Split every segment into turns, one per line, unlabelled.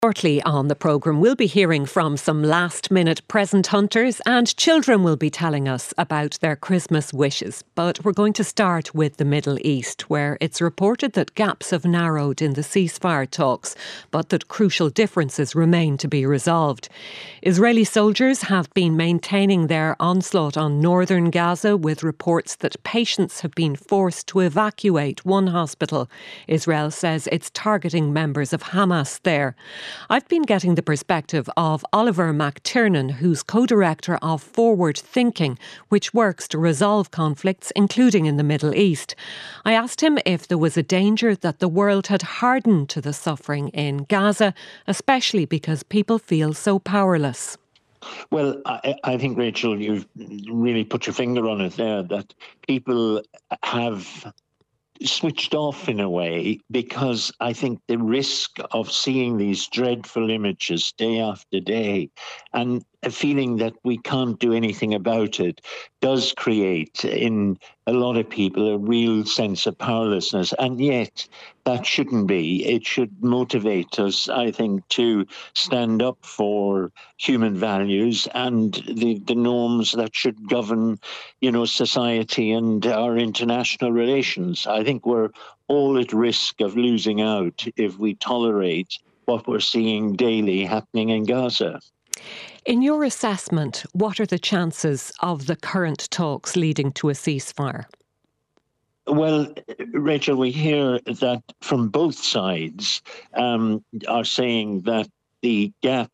Shortly on the programme, we'll be hearing from some last-minute present hunters, and children will be telling us about their Christmas wishes. But we're going to start with the Middle East, where it's reported that gaps have narrowed in the ceasefire talks, but that crucial differences remain to be resolved. Israeli soldiers have been maintaining their onslaught on northern Gaza, with reports that patients have been forced to evacuate one hospital. Israel says it's targeting members of Hamas there. I've been getting the perspective of Oliver McTiernan, who's co-director of Forward Thinking, which works to resolve conflicts, including in the Middle East. I asked him if there was a danger that the world had hardened to the suffering in Gaza, especially because people feel so powerless.
Well, I think, Rachel, you've really put your finger on it there, that people have switched off in a way, because I think the risk of seeing these dreadful images day after day and a feeling that we can't do anything about it does create in a lot of people a real sense of powerlessness. And yet that shouldn't be. It should motivate us, I think, to stand up for human values and the norms that should govern, society and our international relations. I think we're all at risk of losing out if we tolerate what we're seeing daily happening in Gaza.
In your assessment, what are the chances of the current talks leading to a ceasefire?
Well, Rachel, we hear that from both sides are saying that the gap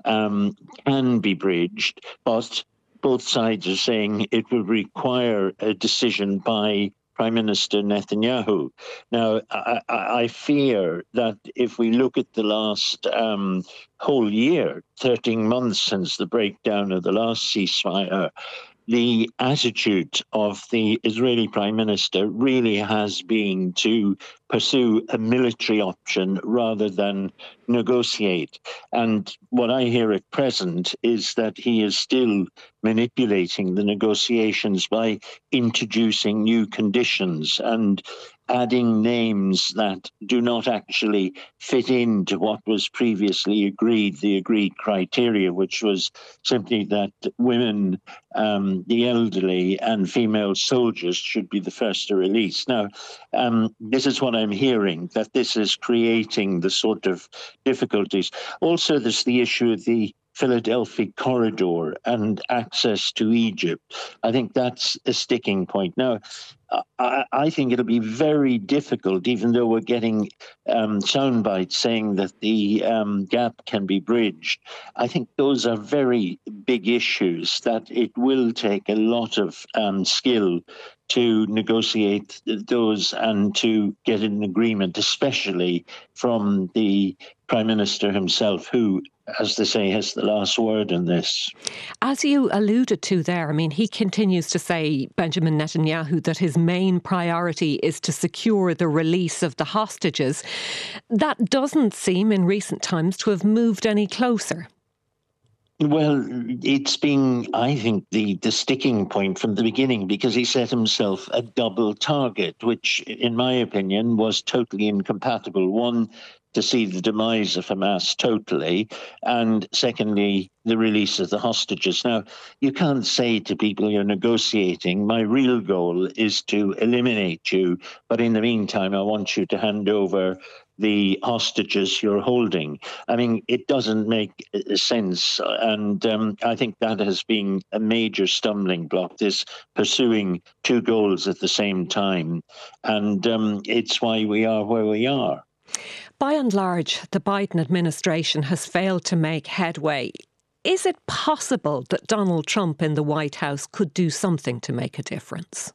can be bridged, but both sides are saying it will require a decision by Prime Minister Netanyahu. Now, I fear that if we look at the last whole year, 13 months since the breakdown of the last ceasefire, the attitude of the Israeli Prime Minister really has been to pursue a military option rather than negotiate. And what I hear at present is that he is still manipulating the negotiations by introducing new conditions and adding names that do not actually fit into what was previously agreed, the agreed criteria, which was simply that women, the elderly and female soldiers should be the first to release. Now, this is what I'm hearing, that this is creating the sort of difficulties. Also, there's the issue of the Philadelphia corridor and access to Egypt. I think that's a sticking point. Now, I think it'll be very difficult, even though we're getting sound bites saying that the gap can be bridged. I think those are very big issues that it will take a lot of skill to negotiate those and to get an agreement, especially from the Prime Minister himself, who, as they say, has the last word in this.
As you alluded to there, he continues to say, Benjamin Netanyahu, that his main priority is to secure the release of the hostages. That doesn't seem in recent times to have moved any closer.
Well, it's been, I think, the sticking point from the beginning, because he set himself a double target, which, in my opinion, was totally incompatible. One, to see the demise of Hamas totally, and secondly, the release of the hostages. Now, you can't say to people you're negotiating, my real goal is to eliminate you, but in the meantime, I want you to hand over the hostages you're holding. It doesn't make sense. And I think that has been a major stumbling block, this pursuing two goals at the same time. And it's why we are where we are.
By and large, the Biden administration has failed to make headway. Is it possible that Donald Trump in the White House could do something to make a difference?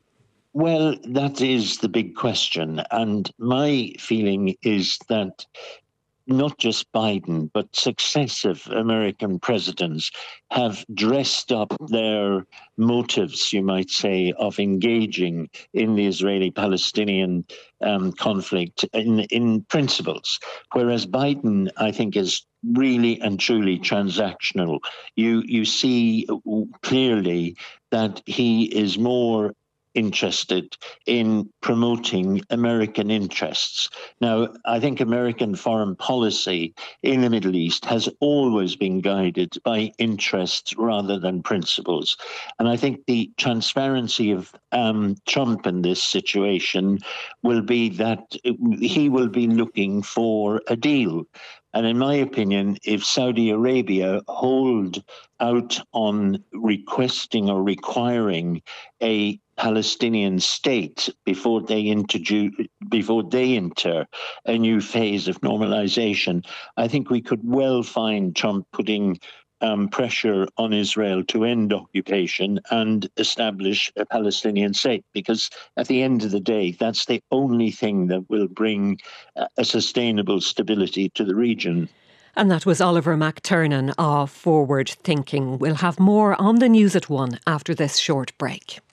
Well, that is the big question. And my feeling is that not just Biden, but successive American presidents have dressed up their motives, you might say, of engaging in the Israeli-Palestinian conflict in principles, whereas Biden, I think, is really and truly transactional. You see clearly that he is more interested in promoting American interests. Now, I think American foreign policy in the Middle East has always been guided by interests rather than principles. And I think the transparency of Trump in this situation will be that he will be looking for a deal. And in my opinion, if Saudi Arabia hold out on requesting or requiring a Palestinian state before they enter a new phase of normalization, I think we could well find Trump putting pressure on Israel to end occupation and establish a Palestinian state, because at the end of the day, that's the only thing that will bring a sustainable stability to the region.
And that was Oliver McTurnan of Forward Thinking. We'll have more on the news at 1 after this short break.